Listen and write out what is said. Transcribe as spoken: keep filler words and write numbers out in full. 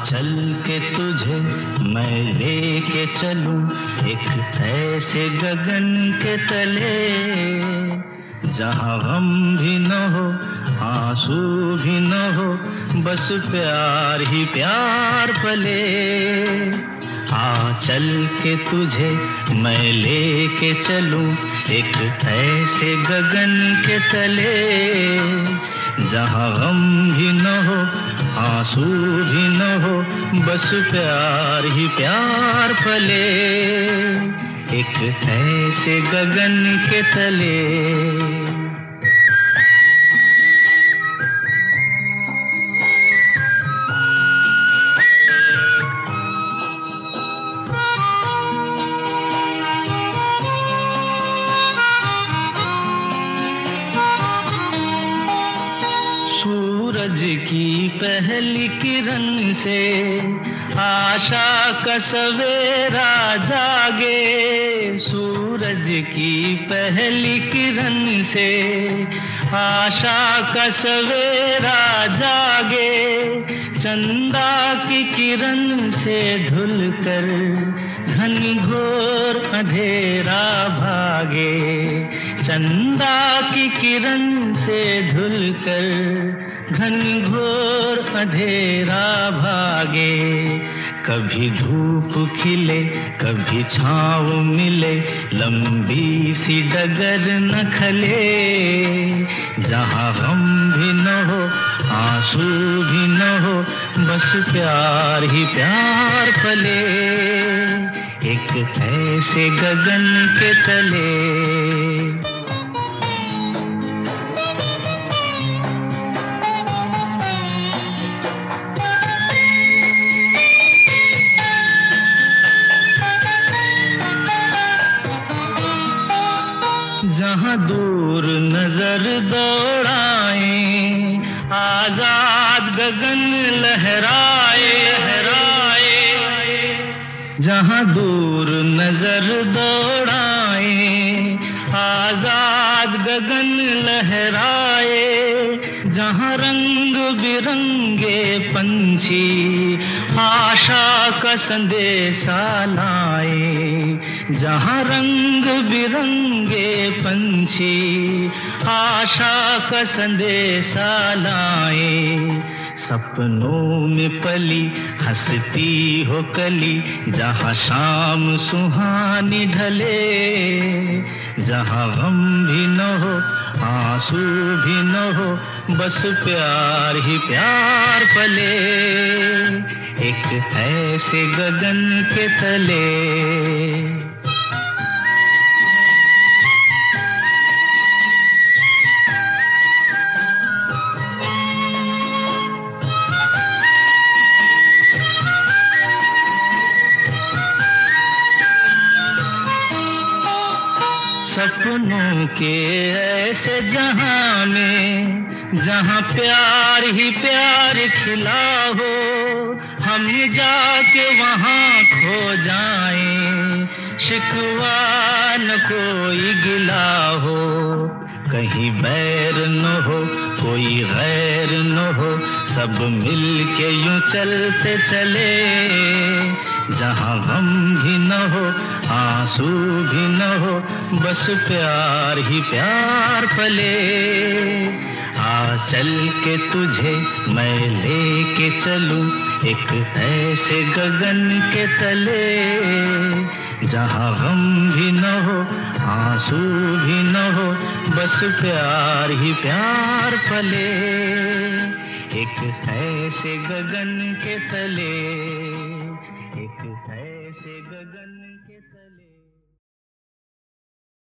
चल के तुझे मैं लेके चलूं एक ऐसे गगन के तले, जहाँ गम भी न हो आंसू भी न हो, बस प्यार ही प्यार पले। आ चल के तुझे मैं लेके चलूं एक ऐसे गगन के तले, जहाँ गम भी न हो आंसू भी न हो, बस प्यार ही प्यार पले, एक ऐसे गगन के तले। सूरज की पहली किरण से आशा का सवेरा जागे, सूरज की पहली किरण से आशा का सवेरा जागे, चंदा की किरण से धुलकर घनघोर अंधेरा भागे, चंदा की किरण से धुलकर घनघोर अंधेरा भागे। कभी धूप खिले कभी छाँव मिले, लंबी सी डगर न खले, जहाँ गम भी न हो आंसू भी न हो, बस प्यार ही प्यार पले, एक ऐसे गगन के तले। जहाँ दूर नजर दौड़ाए आजाद गगन लहराए लहराए, जहाँ दूर नजर दौड़ाए आजाद गगन लहराए, जहाँ रंग बिरंगे पंछी आशा का संदेशा लाए, जहाँ रंग बिरंगे पंछी आशा का संदेशा लाए, सपनों में पली हंसती हो कली, जहाँ शाम सुहानी ढले, जहाँ गम भी न हो आंसू भी न हो, बस प्यार ही प्यार पले, एक ऐसे गगन के तले। सपनों के ऐसे जहां में, जहां प्यार ही प्यार खिला हो, हम जाके वहां खो जाएं, शिकवा न कोई गिला हो, कहीं बैर न हो कोई गैर न हो, सब मिल के यूं चलते चले, जहाँ गम भी न हो आंसू भी न हो, बस प्यार ही प्यार पले। आ चल के तुझे मैं लेके चलूं एक ऐसे गगन के तले, जहाँ गम भी न हो आंसू भी न हो, बस प्यार ही प्यार पले, एक ऐसे गगन के तले।